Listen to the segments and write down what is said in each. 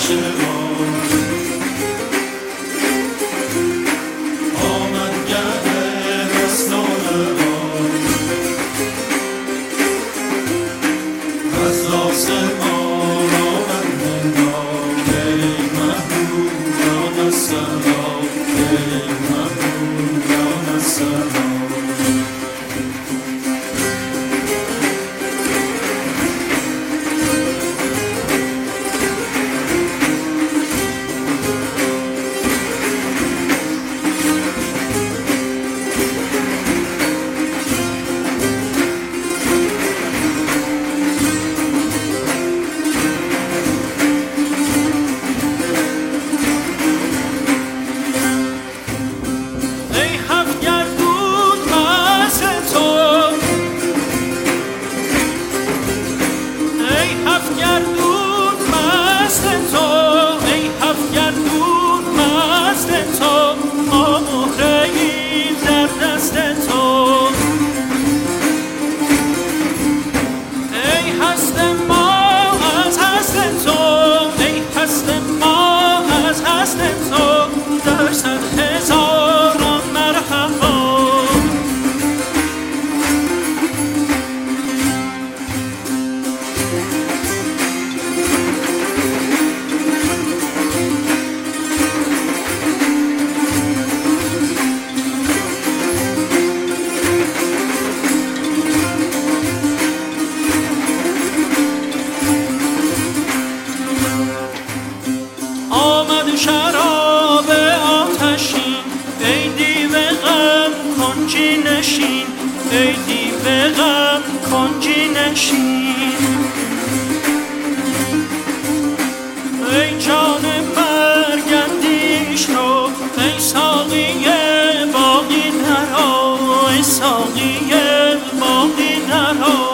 شراب آتشین ای دیو غم کنجی نشین، ای دیو غم کنجی نشین. ای جان مرگ اندیش رو، ای ساقی باقی نرا، ای ساقی باقی نرا.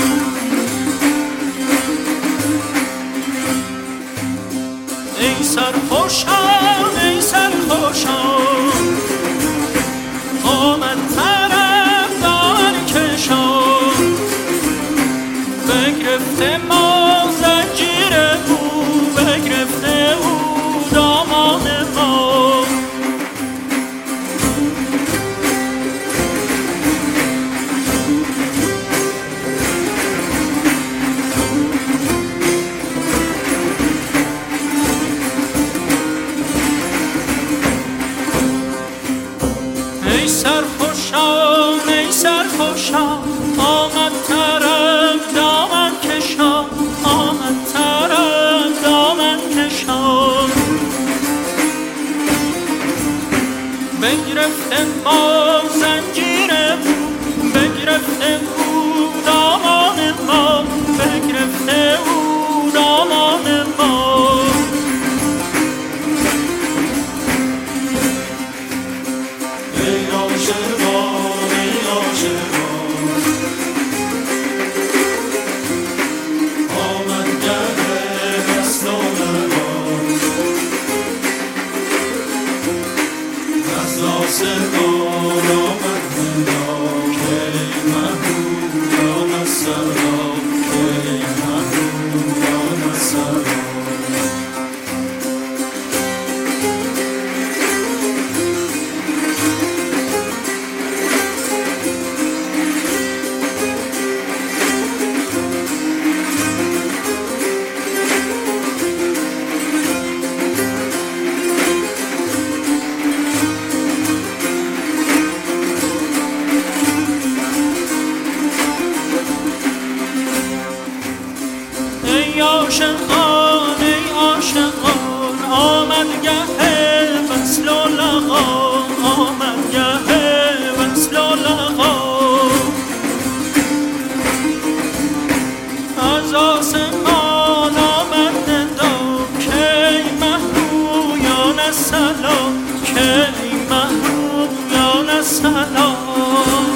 ای سرخوشان ای سرخوشان آمد طرفدار کشان، بگرفته ما زنجیر او، بگرفته او دامان ما. ای سرخوشان ای سرخوشان آمد طرف دامن کشان، آمد طرف دامن کشان. بگرفته ما زنجیر او، بگرفته او دامان ما، بگرفته او دامان ما. ای عاشقان ای عاشقان آمد گه وصل و لقا، آمد گه وصل و لقا. از آسمان آمد ندا کی مهرویان السلام، کی مهرویان السلام.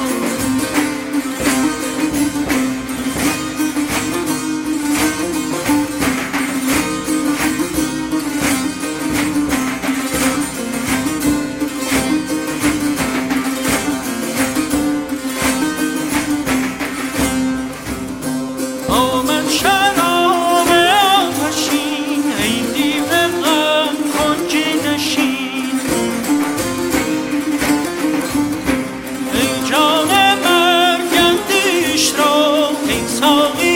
آمد شراب آتشین ای دیو ساقی